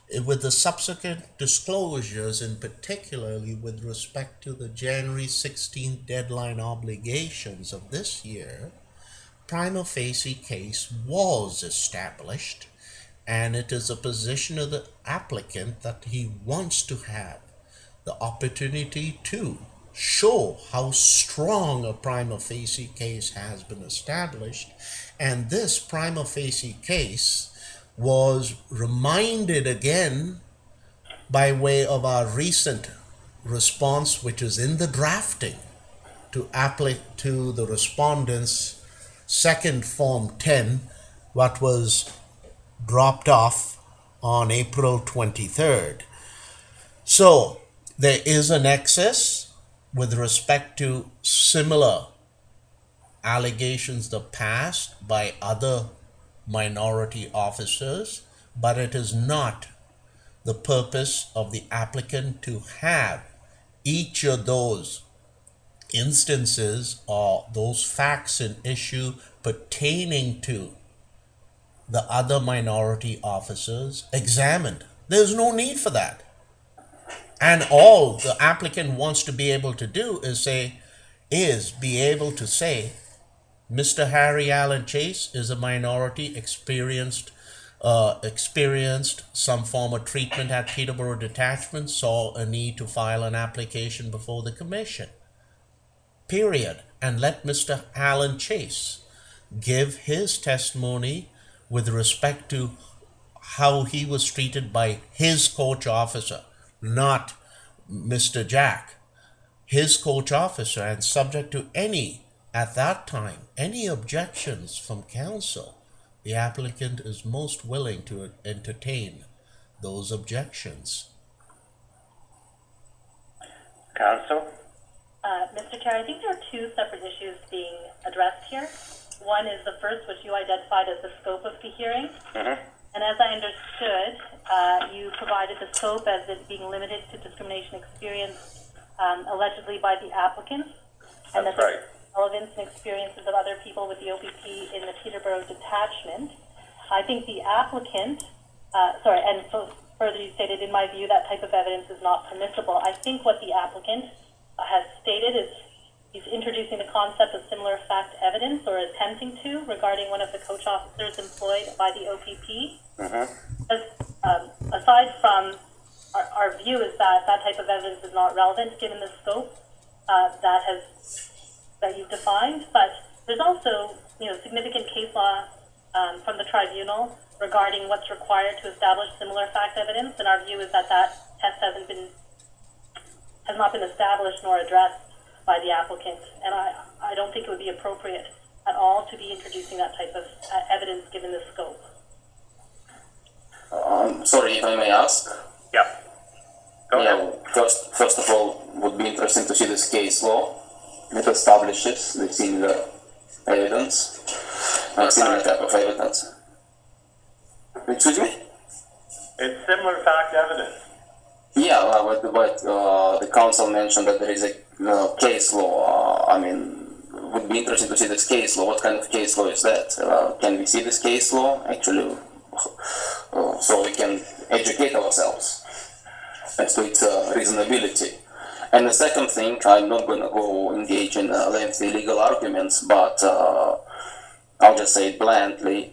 with the subsequent disclosures, and particularly with respect to the January 16th deadline obligations of this year, prima facie case was established, and it is a position of the applicant that he wants to have the opportunity to show how strong a prima facie case has been established. And this prima facie case was reminded again by way of our recent response, which is in the drafting to the respondents' second Form 10, what was dropped off on April 23rd. So there is a nexus with respect to similar allegations that passed by other minority officers, but it is not the purpose of the applicant to have each of those instances or those facts in issue pertaining to the other minority officers examined. There's no need for that. And all the applicant wants to be able to do is be able to say, Mr. Harry Allen Chase is a minority, experienced some form of treatment at Peterborough Detachment, saw a need to file an application before the commission. Period. And let Mr. Allen Chase give his testimony with respect to how he was treated by his coach officer, not Mr. Jack, his coach officer, and subject to at that time, any objections from counsel, the applicant is most willing to entertain those objections. Counsel? Mr. Chair, I think there are two separate issues being addressed here. One is the first, which you identified as the scope of the hearing. Mm-hmm. And as I understood, you provided the scope as it being limited to discrimination experienced allegedly by the applicants. And That's that right. the relevance and experiences of other people with the OPP in the Peterborough Detachment. I think the applicant, and so further you stated, in my view, that type of evidence is not permissible. I think what the applicant has stated is he's introducing the concept of similar fact evidence, or attempting to, regarding one of the coach officers employed by the OPP. Mm-hmm. Aside from our view is that that type of evidence is not relevant given the scope that you've defined, but there's also significant case law from the tribunal regarding what's required to establish similar fact evidence, and our view is that that test has not been established nor addressed by the applicant, and I don't think it would be appropriate at all to be introducing that type of evidence given the scope. Sorry, if I may ask. Yeah. Go ahead. First of all, would be interesting to see this case law that establishes the similar evidence, similar type of evidence. Excuse me? It's similar fact evidence. Yeah, but the council mentioned that there is a case law. Would be interesting to see this case law. What kind of case law is that? Can we see this case law actually, so we can educate ourselves as to its reasonability? And the second thing, I'm not going to go engage in lengthy legal arguments, but I'll just say it bluntly.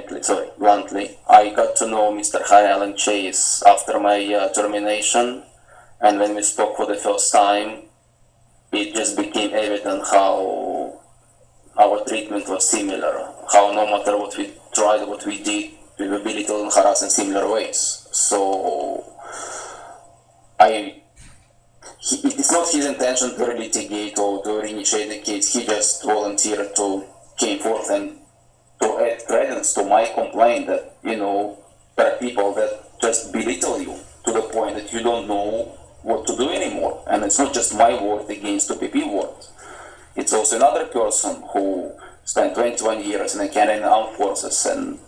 I got to know Mr. Harry Allen Chase after my termination, and when we spoke for the first time, it just became evident how our treatment was similar, how no matter what we tried, what we did, we were belittled and harassed in similar ways. So it's not his intention to litigate or to initiate the case. He just volunteered to came forth and to add credence to my complaint that, there are people that just belittle you to the point that you don't know what to do anymore. And it's not just my word against OPP word. It's also another person who spent 21 years in the Canadian Armed Forces and,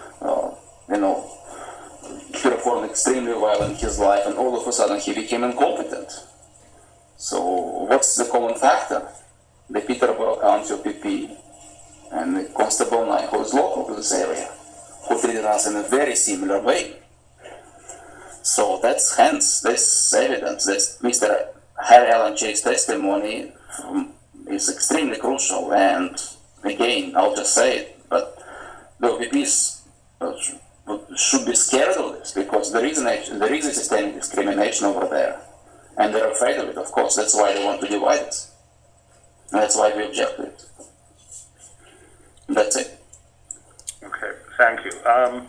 he performed extremely well in his life, and all of a sudden he became incompetent. So what's the common factor? The Peterborough County OPP and the Constable Knight, who is local to this area, who treated us in a very similar way. So that's hence this evidence that Mr. Harry Alan Chase testimony is extremely crucial. And again, I'll just say it, but the OPPs should be scared of this because there is a systemic discrimination over there, and they're afraid of it. Of course, that's why they want to divide us. And that's why we object to it. That's it. Okay, thank you.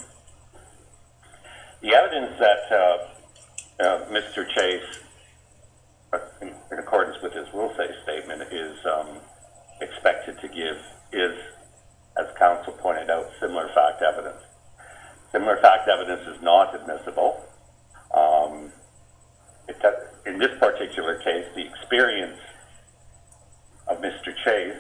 The evidence that Mr. Chase, in accordance with his will say statement, is expected to give is, as counsel pointed out, similar fact evidence. Similar fact evidence is not admissible. In this particular case, the experience of Mr. Chase,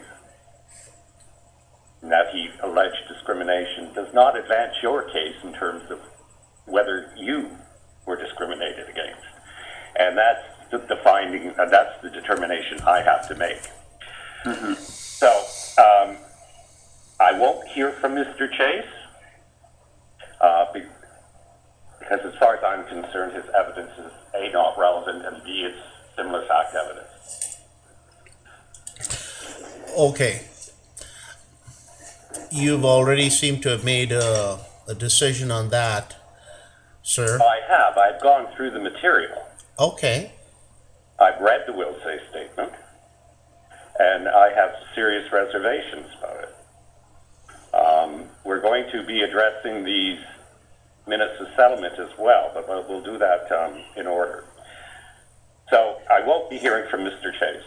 in that he alleged discrimination, does not advance your case in terms of whether you were discriminated against. And that's the finding, that's the determination I have to make. Mm-hmm. So, I won't hear from Mr. Chase, because as far as I'm concerned, his evidence is A, not relevant, and B, it's similar fact evidence. Okay. You've already seemed to have made a decision on that, sir. I have. I've gone through the material. Okay. I've read the will say statement, and I have serious reservations about it. We're going to be addressing these minutes of settlement as well, but we'll do that in order. So I won't be hearing from Mr. Chase.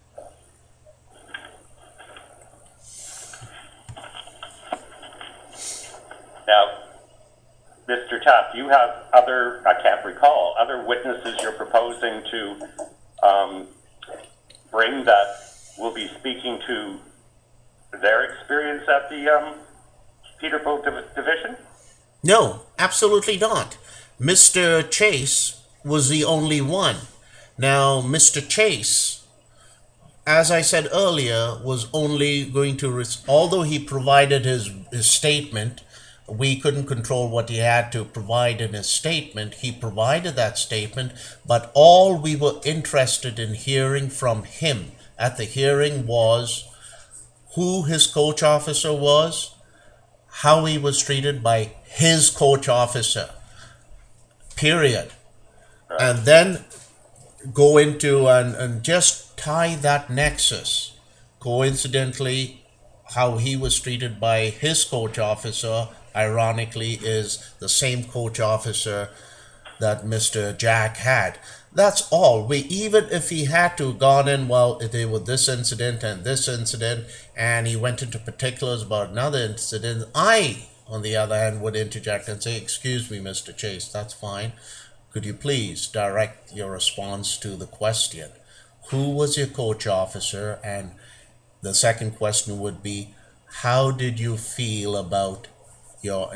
Now, Mr. Taft, you have other, I can't recall, other witnesses you're proposing to bring that will be speaking to their experience at the Peterborough Division? No, absolutely not. Mr. Chase was the only one. Now, Mr. Chase, as I said earlier, was only going to, although he provided his statement, we couldn't control what he had to provide in his statement. He provided that statement, but all we were interested in hearing from him at the hearing was who his coach officer was, how he was treated by his coach officer, period. And then go into and just tie that nexus. Coincidentally, how he was treated by his coach officer, ironically, is the same coach officer that Mr. Jack had. That's all. Even if he had to have gone in, well, there was this incident, and he went into particulars about another incident, I, on the other hand, would interject and say, excuse me, Mr. Chase, that's fine. Could you please direct your response to the question? Who was your coach officer? And the second question would be, how did you feel about your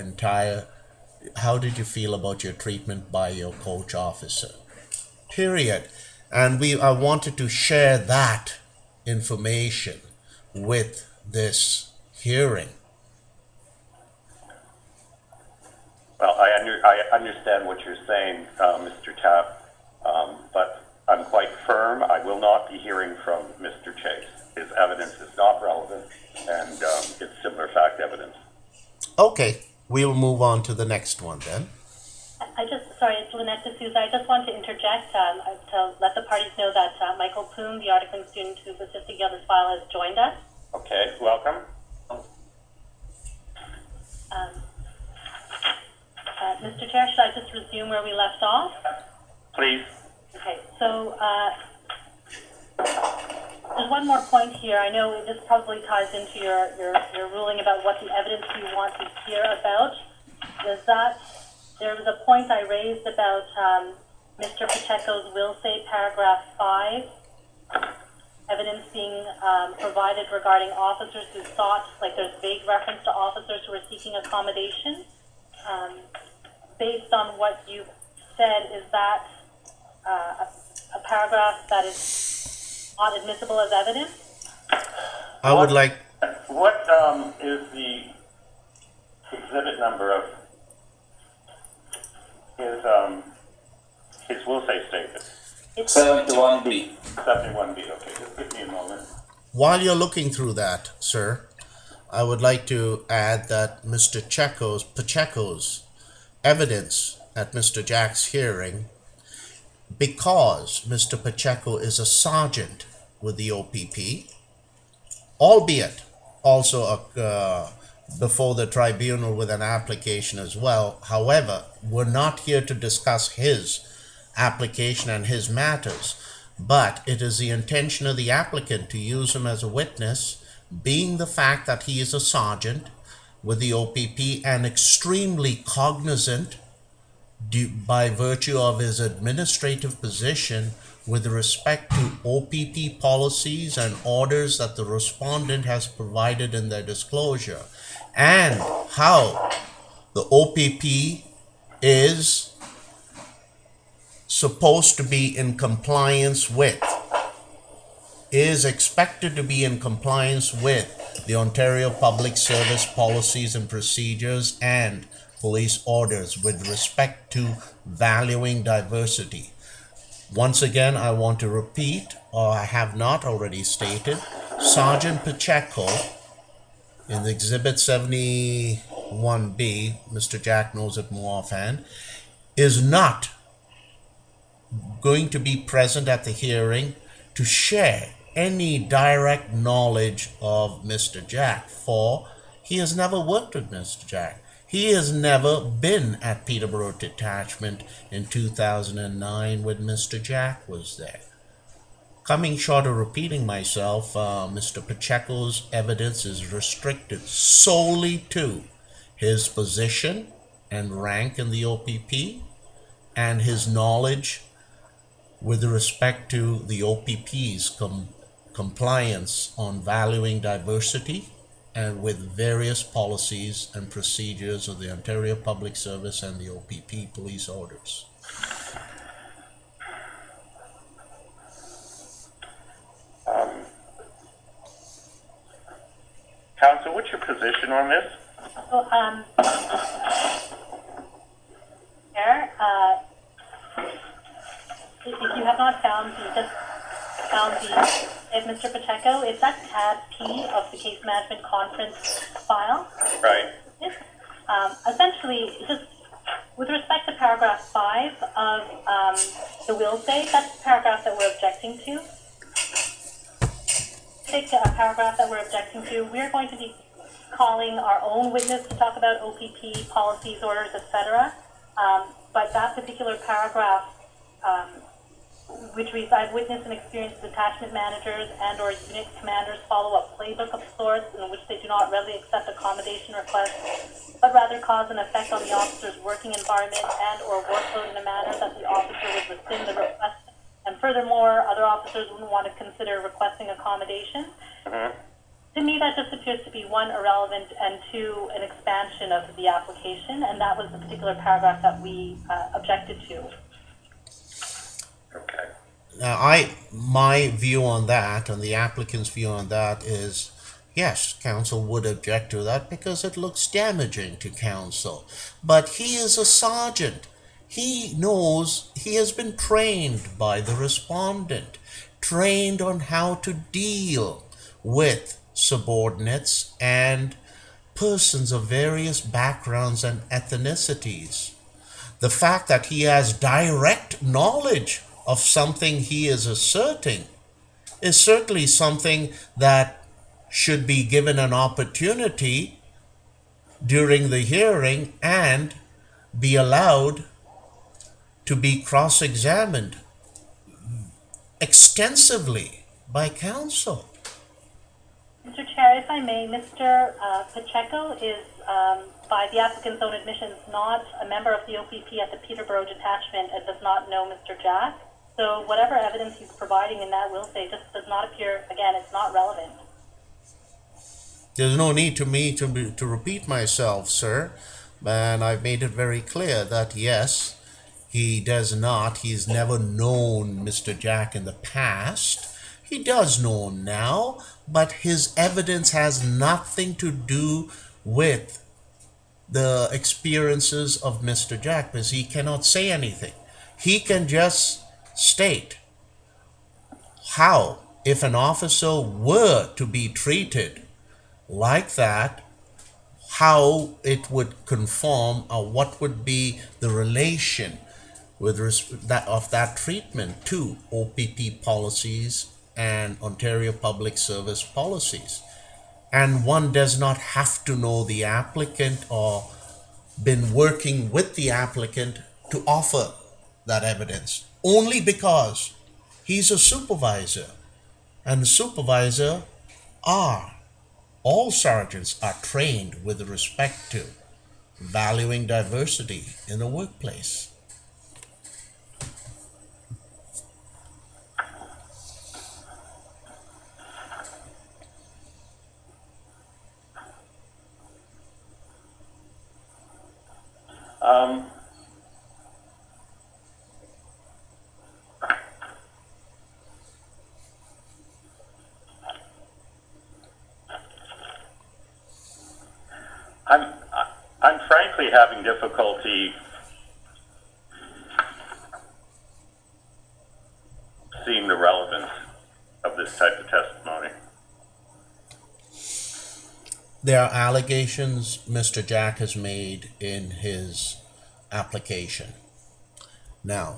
treatment by your coach officer? Period. And I wanted to share that information with this hearing. Well, I understand what you're saying, Mr. Tapp, but I'm quite firm. I will not be hearing from Mr. Chase. His evidence is not relevant, and it's similar fact evidence. Okay, we'll move on to the next one then. Sorry, it's Lynette D'Souza. I just want to interject to let the parties know that Michael Poon, the articling student who's assisting on this file, has joined us. Okay, welcome. Mr. Chair, should I just resume where we left off? Please. Okay, so there's one more point here. I know this probably ties into your ruling about what the evidence you want to hear about. There was a point I raised about Mr. Pacheco's will say paragraph 5, evidence being provided regarding officers who sought, like there's vague reference to officers who were seeking accommodation. Based on what you said, is that a paragraph that is not admissible as evidence? I would like... What is the exhibit number of his Case will say statement. It's 71B. 71B, okay, just give me a moment. While you're looking through that, sir, I would like to add that Mr. Pacheco's evidence at Mr. Jack's hearing, because Mr. Pacheco is a sergeant with the OPP, albeit also before the tribunal with an application as well. However, we're not here to discuss his application and his matters, but it is the intention of the applicant to use him as a witness, being the fact that he is a sergeant with the OPP and extremely cognizant by virtue of his administrative position with respect to OPP policies and orders that the respondent has provided in their disclosure, and how the OPP is supposed to be in compliance with, is expected to be in compliance with the Ontario Public Service policies and procedures and police orders with respect to valuing diversity. Once again, I want to repeat, or I have not already stated, Sergeant Pacheco in Exhibit 71B, Mr. Jack knows it more offhand, is not going to be present at the hearing to share any direct knowledge of Mr. Jack, for he has never worked with Mr. Jack. He has never been at Peterborough Detachment in 2009 when Mr. Jack was there. Coming short of repeating myself, Mr. Pacheco's evidence is restricted solely to his position and rank in the OPP and his knowledge with respect to the OPP's compliance on valuing diversity and with various policies and procedures of the Ontario Public Service and the OPP police orders. Counsel, what's your position on this? So, Chair, if you have not found if Mr. Pacheco, it's that tab P of the case management conference file. Right. Essentially, just with respect to paragraph 5 of the will say, that's the paragraph that we're objecting to. Paragraph that we're objecting to, we're going to be calling our own witness to talk about OPP policies, orders, etc. But that particular paragraph, which reads, I've witnessed and experienced detachment managers and or unit commanders follow a playbook of sorts in which they do not readily accept accommodation requests, but rather cause an effect on the officer's working environment and or workload in a manner that the officer would rescind the request. And furthermore, other officers wouldn't want to consider requesting accommodation. To me, that just appears to be, one, irrelevant, and two, an expansion of the application, and that was the particular paragraph that we objected to. Okay. Now, my view on that, and the applicant's view on that is, yes, counsel would object to that because it looks damaging to counsel. But he is a sergeant. He knows, he has been trained by the respondent, trained on how to deal with subordinates and persons of various backgrounds and ethnicities. The fact that he has direct knowledge of something he is asserting is certainly something that should be given an opportunity during the hearing and be allowed to be cross-examined extensively by counsel. Mr. Chair, if I may, Mr. Pacheco is, by the applicant's own admissions, not a member of the OPP at the Peterborough Detachment and does not know Mr. Jack. So whatever evidence he's providing in that will say just does not appear, again, it's not relevant. There's no need to me to repeat myself, sir, and I've made it very clear that yes, he does not, he's never known Mr. Jack in the past. He does know him now, but his evidence has nothing to do with the experiences of Mr. Jack because he cannot say anything. he can just state how, if an officer were to be treated like that, how it would conform, or what would be the relation with that of that treatment to OPP policies and Ontario Public Service policies. And one does not have to know the applicant or been working with the applicant to offer that evidence, only because he's a supervisor, and the supervisor are all sergeants are trained with respect to valuing diversity in the workplace. Um, I'm, I'm frankly having difficulty seeing the relevance of this type of testimony. There are allegations Mr. Jack has made in his application. Now,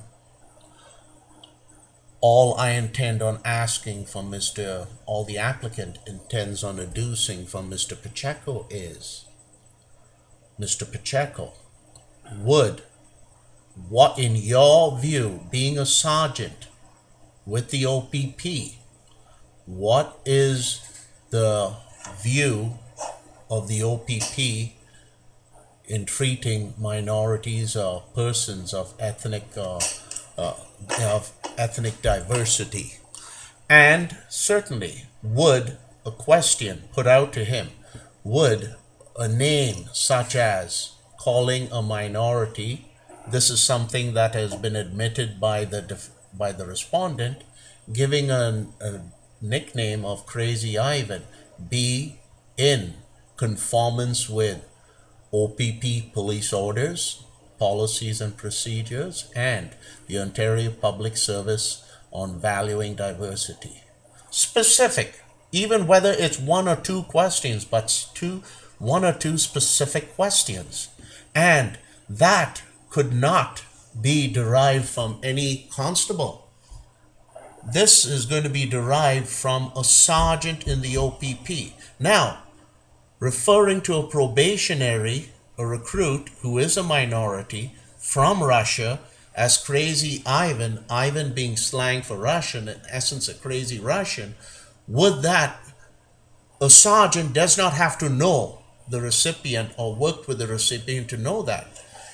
all I intend on asking from all the applicant intends on adducing from Mr. Pacheco is, Mr. Pacheco, what in your view, being a sergeant with the OPP, what is the view of the OPP in treating minorities or persons of ethnic diversity? And certainly, would a question put out to him, would a name such as calling a minority, this is something that has been admitted by the respondent, giving a nickname of Crazy Ivan, be in conformance with OPP police orders, policies and procedures, and the Ontario Public Service on valuing diversity. Specific, even whether it's one or two questions, but one or two specific questions. And that could not be derived from any constable. This is going to be derived from a sergeant in the OPP. Now, referring to a probationary, a recruit who is a minority from Russia as Crazy Ivan, Ivan being slang for Russian, in essence a crazy Russian, would that a sergeant does not have to know the recipient or work with the recipient to know that.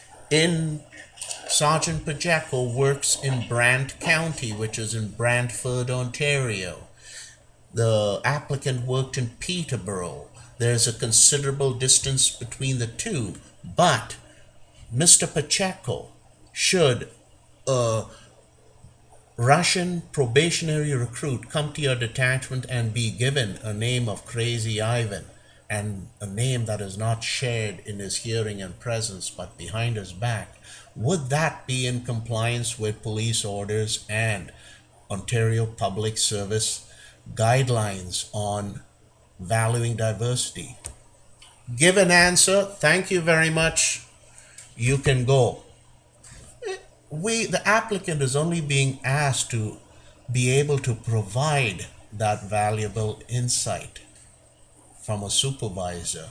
Sergeant Pacheco works in Brant County, which is in Brantford, Ontario. The applicant worked in Peterborough. There's a considerable distance between the two, but Mr. Pacheco, should a Russian probationary recruit come to your detachment and be given a name of Crazy Ivan, and a name that is not shared in his hearing and presence but behind his back, would that be in compliance with police orders and Ontario Public Service guidelines on valuing diversity? Give an answer. Thank you very much. You can go. The applicant is only being asked to be able to provide that valuable insight from a supervisor.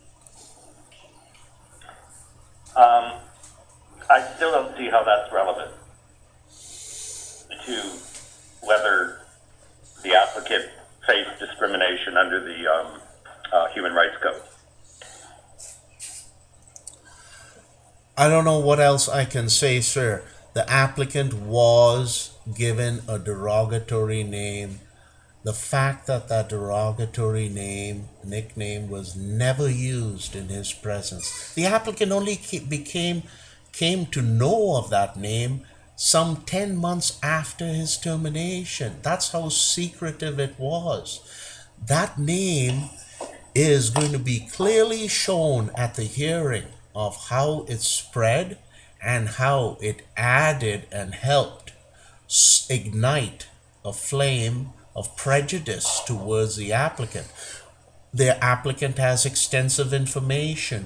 I still don't see how that's relevant to whether the applicant faced discrimination under the Human Rights Code. I don't know what else I can say, sir. The applicant was given a derogatory name. The fact that that derogatory nickname was never used in his presence. The applicant only came to know of that name some 10 months after his termination. That's how secretive it was. That name is going to be clearly shown at the hearing of how it spread and how it added and helped ignite a flame of prejudice towards the applicant. The applicant has extensive information